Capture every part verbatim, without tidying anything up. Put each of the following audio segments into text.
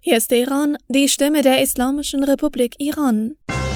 Hier ist Teheran, die Stimme der Islamischen Republik Iran.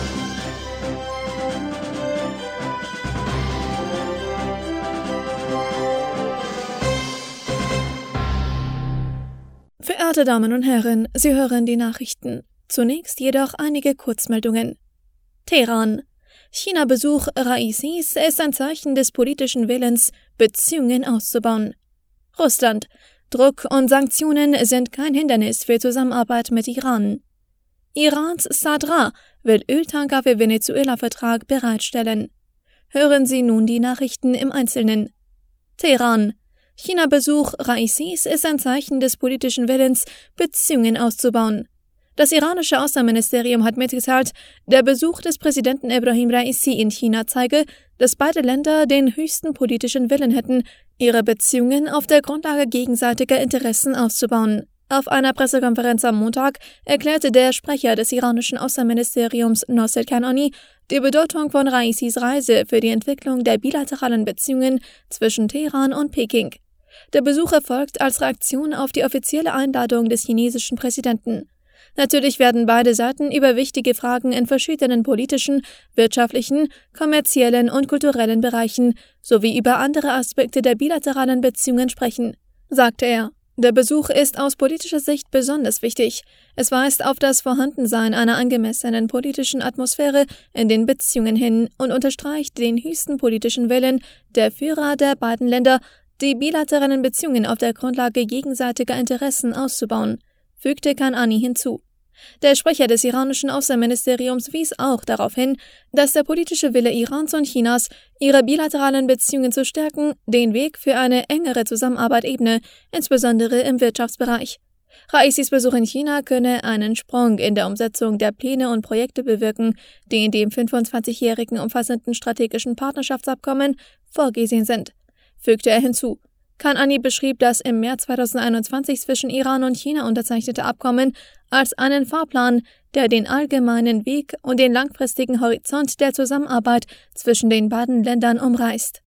Verehrte Damen und Herren, Sie hören die Nachrichten. Zunächst jedoch einige Kurzmeldungen. Teheran. China-Besuch Raisis ist ein Zeichen des politischen Willens, Beziehungen auszubauen. Russland. Druck und Sanktionen sind kein Hindernis für Zusammenarbeit mit Iran. Irans Sadra will Öltanker für Venezuela-Vertrag bereitstellen. Hören Sie nun die Nachrichten im Einzelnen. Teheran. China-Besuch Raisis ist ein Zeichen des politischen Willens, Beziehungen auszubauen. Das iranische Außenministerium hat mitgeteilt, der Besuch des Präsidenten Ebrahim Raisi in China zeige, dass beide Länder den höchsten politischen Willen hätten, ihre Beziehungen auf der Grundlage gegenseitiger Interessen auszubauen. Auf einer Pressekonferenz am Montag erklärte der Sprecher des iranischen Außenministeriums Nosser Kanani die Bedeutung von Raisis Reise für die Entwicklung der bilateralen Beziehungen zwischen Teheran und Peking. Der Besuch erfolgt als Reaktion auf die offizielle Einladung des chinesischen Präsidenten. Natürlich werden beide Seiten über wichtige Fragen in verschiedenen politischen, wirtschaftlichen, kommerziellen und kulturellen Bereichen sowie über andere Aspekte der bilateralen Beziehungen sprechen, sagte er. Der Besuch ist aus politischer Sicht besonders wichtig. Es weist auf das Vorhandensein einer angemessenen politischen Atmosphäre in den Beziehungen hin und unterstreicht den höchsten politischen Willen der Führer der beiden Länder, die bilateralen Beziehungen auf der Grundlage gegenseitiger Interessen auszubauen, fügte Kanani hinzu. Der Sprecher des iranischen Außenministeriums wies auch darauf hin, dass der politische Wille Irans und Chinas, ihre bilateralen Beziehungen zu stärken, den Weg für eine engere Zusammenarbeit ebne, insbesondere im Wirtschaftsbereich. Raisis Besuch in China könne einen Sprung in der Umsetzung der Pläne und Projekte bewirken, die in dem fünfundzwanzigjährigen umfassenden strategischen Partnerschaftsabkommen vorgesehen sind, fügte er hinzu. Kanani beschrieb das im März zweitausendeinundzwanzig zwischen Iran und China unterzeichnete Abkommen als einen Fahrplan, der den allgemeinen Weg und den langfristigen Horizont der Zusammenarbeit zwischen den beiden Ländern umreißt.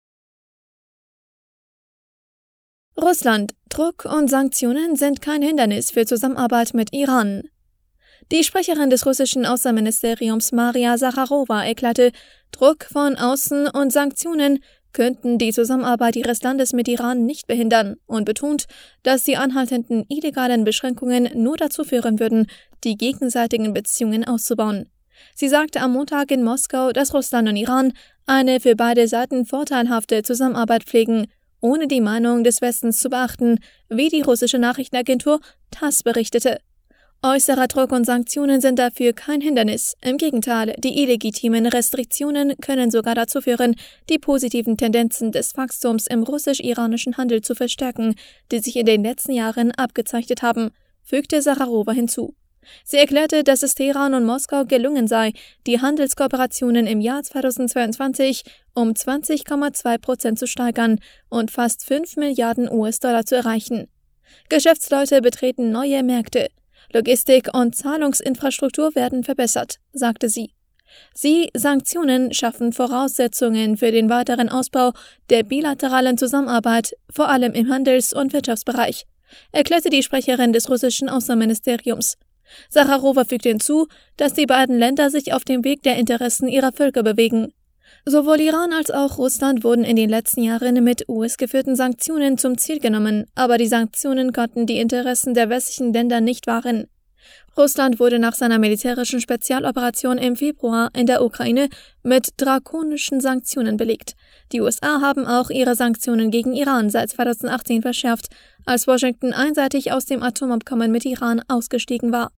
Russland. Druck und Sanktionen sind kein Hindernis für Zusammenarbeit mit Iran. Die Sprecherin des russischen Außenministeriums Maria Sacharowa erklärte, Druck von außen und Sanktionen könnten die Zusammenarbeit ihres Landes mit Iran nicht behindern und betont, dass die anhaltenden illegalen Beschränkungen nur dazu führen würden, die gegenseitigen Beziehungen auszubauen. Sie sagte am Montag in Moskau, dass Russland und Iran eine für beide Seiten vorteilhafte Zusammenarbeit pflegen, ohne die Meinung des Westens zu beachten, wie die russische Nachrichtenagentur TASS berichtete. Äußerer Druck und Sanktionen sind dafür kein Hindernis. Im Gegenteil, die illegitimen Restriktionen können sogar dazu führen, die positiven Tendenzen des Wachstums im russisch-iranischen Handel zu verstärken, die sich in den letzten Jahren abgezeichnet haben, fügte Sacharowa hinzu. Sie erklärte, dass es Teheran und Moskau gelungen sei, die Handelskooperationen im Jahr zweitausendzweiundzwanzig um zwanzig Komma zwei Prozent zu steigern und fast fünf Milliarden U S-Dollar zu erreichen. Geschäftsleute betreten neue Märkte. Logistik und Zahlungsinfrastruktur werden verbessert, sagte sie. Sie, Sanktionen, schaffen Voraussetzungen für den weiteren Ausbau der bilateralen Zusammenarbeit, vor allem im Handels- und Wirtschaftsbereich, erklärte die Sprecherin des russischen Außenministeriums. Sacharowa fügte hinzu, dass die beiden Länder sich auf dem Weg der Interessen ihrer Völker bewegen. Sowohl Iran als auch Russland wurden in den letzten Jahren mit U S-geführten Sanktionen zum Ziel genommen, aber die Sanktionen konnten die Interessen der westlichen Länder nicht wahren. Russland wurde nach seiner militärischen Spezialoperation im Februar in der Ukraine mit drakonischen Sanktionen belegt. Die U S A haben auch ihre Sanktionen gegen Iran seit zweitausendachtzehn verschärft, als Washington einseitig aus dem Atomabkommen mit Iran ausgestiegen war.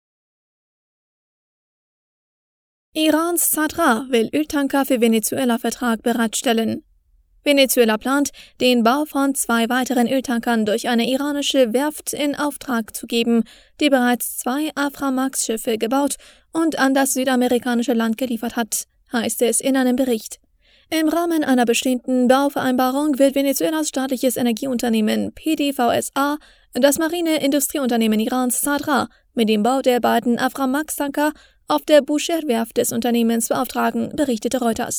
Irans Sadra will Öltanker für Venezuela-Vertrag bereitstellen. Venezuela plant, den Bau von zwei weiteren Öltankern durch eine iranische Werft in Auftrag zu geben, die bereits zwei Aframax-Schiffe gebaut und an das südamerikanische Land geliefert hat, heißt es in einem Bericht. Im Rahmen einer bestehenden Bauvereinbarung will Venezuelas staatliches Energieunternehmen P D V S A das Marine-Industrieunternehmen Irans Sadra mit dem Bau der beiden Aframax-Tanker auf der Bushehr-Werft des Unternehmens beauftragen, berichtete Reuters.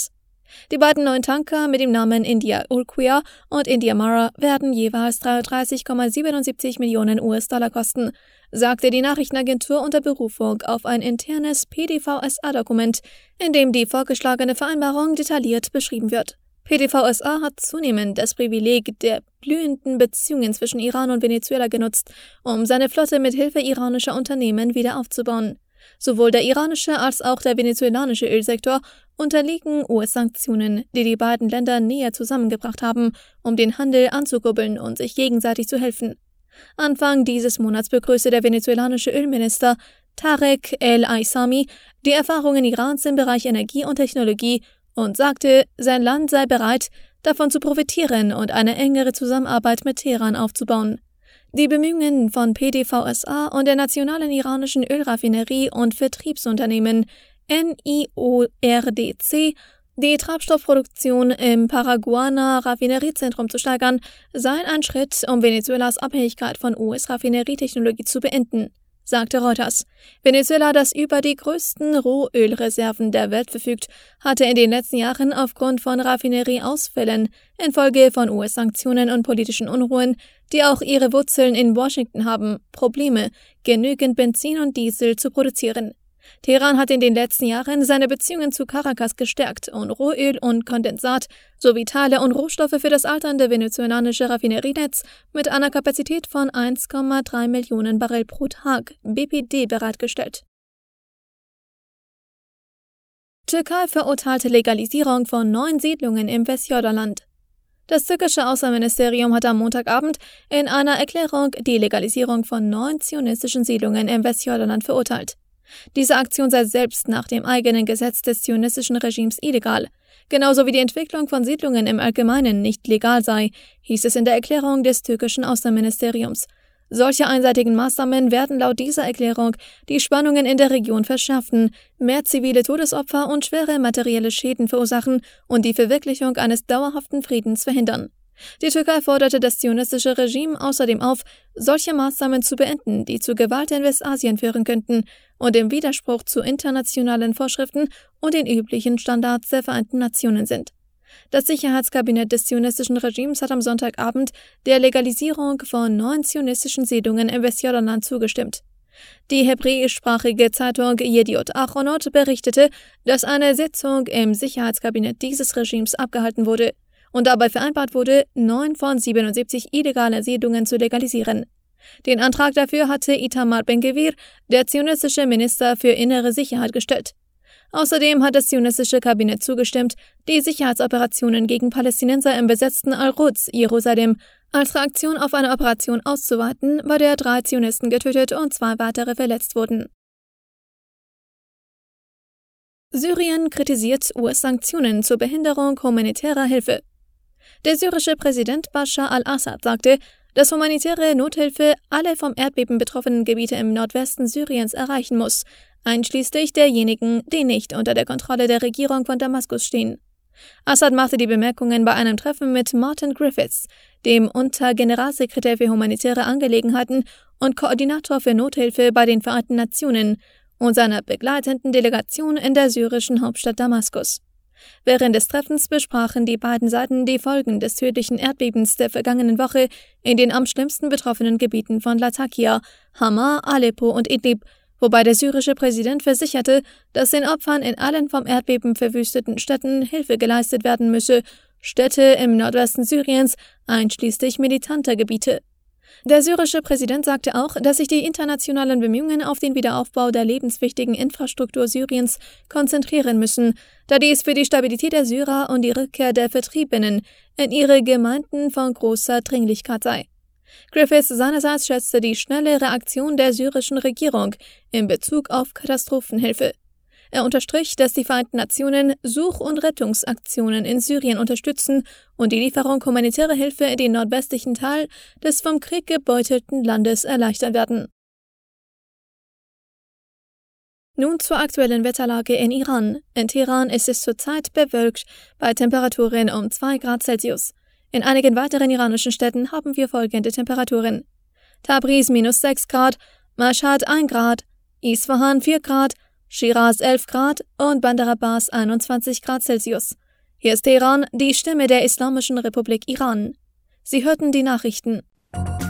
Die beiden neuen Tanker mit dem Namen India Urquia und India Mara werden jeweils dreiunddreißig Komma siebenundsiebzig Millionen U S-Dollar kosten, sagte die Nachrichtenagentur unter Berufung auf ein internes P D V S A-Dokument, in dem die vorgeschlagene Vereinbarung detailliert beschrieben wird. P D V S A hat zunehmend das Privileg der blühenden Beziehungen zwischen Iran und Venezuela genutzt, um seine Flotte mit Hilfe iranischer Unternehmen wieder aufzubauen. Sowohl der iranische als auch der venezuelanische Ölsektor unterliegen U S-Sanktionen, die die beiden Länder näher zusammengebracht haben, um den Handel anzukurbeln und sich gegenseitig zu helfen. Anfang dieses Monats begrüßte der venezuelanische Ölminister Tarek El-Aissami die Erfahrungen Irans im Bereich Energie und Technologie und sagte, sein Land sei bereit, davon zu profitieren und eine engere Zusammenarbeit mit Teheran aufzubauen. Die Bemühungen von P D V S A und der nationalen iranischen Ölraffinerie- und Vertriebsunternehmen N I O R D C, die Treibstoffproduktion im Paraguaná-Raffineriezentrum zu steigern, seien ein Schritt, um Venezuelas Abhängigkeit von U S-Raffinerietechnologie zu beenden, sagte Reuters. Venezuela, das über die größten Rohölreserven der Welt verfügt, hatte in den letzten Jahren aufgrund von Raffinerieausfällen infolge von U S-Sanktionen und politischen Unruhen, die auch ihre Wurzeln in Washington haben, Probleme, genügend Benzin und Diesel zu produzieren. Teheran hat in den letzten Jahren seine Beziehungen zu Caracas gestärkt und Rohöl und Kondensat sowie Teile und Rohstoffe für das alternde venezolanische Raffinerienetz mit einer Kapazität von eins Komma drei Millionen Barrel pro Tag B P D bereitgestellt. Türkei verurteilte Legalisierung von neuen Siedlungen im Westjordanland. Das türkische Außenministerium hat am Montagabend in einer Erklärung die Legalisierung von neun zionistischen Siedlungen im Westjordanland verurteilt. Diese Aktion sei selbst nach dem eigenen Gesetz des zionistischen Regimes illegal, genauso wie die Entwicklung von Siedlungen im Allgemeinen nicht legal sei, hieß es in der Erklärung des türkischen Außenministeriums. Solche einseitigen Maßnahmen werden laut dieser Erklärung die Spannungen in der Region verschärfen, mehr zivile Todesopfer und schwere materielle Schäden verursachen und die Verwirklichung eines dauerhaften Friedens verhindern. Die Türkei forderte das zionistische Regime außerdem auf, solche Maßnahmen zu beenden, die zu Gewalt in Westasien führen könnten und im Widerspruch zu internationalen Vorschriften und den üblichen Standards der Vereinten Nationen sind. Das Sicherheitskabinett des zionistischen Regimes hat am Sonntagabend der Legalisierung von neun zionistischen Siedlungen im Westjordanland zugestimmt. Die hebräischsprachige Zeitung Yediot Achronot berichtete, dass eine Sitzung im Sicherheitskabinett dieses Regimes abgehalten wurde und dabei vereinbart wurde, neun von siebenundsiebzig illegalen Siedlungen zu legalisieren. Den Antrag dafür hatte Itamar Ben-Gvir, der zionistische Minister für innere Sicherheit, gestellt. Außerdem hat das zionistische Kabinett zugestimmt, die Sicherheitsoperationen gegen Palästinenser im besetzten Al-Quds, Jerusalem, als Reaktion auf eine Operation auszuweiten, bei der drei Zionisten getötet und zwei weitere verletzt wurden. Syrien kritisiert U S-Sanktionen zur Behinderung humanitärer Hilfe. Der syrische Präsident Bashar al-Assad sagte, dass humanitäre Nothilfe alle vom Erdbeben betroffenen Gebiete im Nordwesten Syriens erreichen muss, einschließlich derjenigen, die nicht unter der Kontrolle der Regierung von Damaskus stehen. Assad machte die Bemerkungen bei einem Treffen mit Martin Griffiths, dem Untergeneralsekretär für humanitäre Angelegenheiten und Koordinator für Nothilfe bei den Vereinten Nationen, und seiner begleitenden Delegation in der syrischen Hauptstadt Damaskus. Während des Treffens besprachen die beiden Seiten die Folgen des tödlichen Erdbebens der vergangenen Woche in den am schlimmsten betroffenen Gebieten von Latakia, Hama, Aleppo und Idlib, wobei der syrische Präsident versicherte, dass den Opfern in allen vom Erdbeben verwüsteten Städten Hilfe geleistet werden müsse, Städte im Nordwesten Syriens, einschließlich militanter Gebiete. Der syrische Präsident sagte auch, dass sich die internationalen Bemühungen auf den Wiederaufbau der lebenswichtigen Infrastruktur Syriens konzentrieren müssen, da dies für die Stabilität der Syrer und die Rückkehr der Vertriebenen in ihre Gemeinden von großer Dringlichkeit sei. Griffiths seinerseits schätzte die schnelle Reaktion der syrischen Regierung in Bezug auf Katastrophenhilfe. Er unterstrich, dass die Vereinten Nationen Such- und Rettungsaktionen in Syrien unterstützen und die Lieferung humanitärer Hilfe in den nordwestlichen Teil des vom Krieg gebeutelten Landes erleichtern werden. Nun zur aktuellen Wetterlage in Iran. In Teheran ist es zurzeit bewölkt bei Temperaturen um zwei Grad Celsius. In einigen weiteren iranischen Städten haben wir folgende Temperaturen: Tabriz minus sechs Grad, Mashhad ein Grad, Isfahan vier Grad, Shiraz elf Grad und Bandar Abbas einundzwanzig Grad Celsius. Hier ist Teheran, die Stimme der Islamischen Republik Iran. Sie hörten die Nachrichten.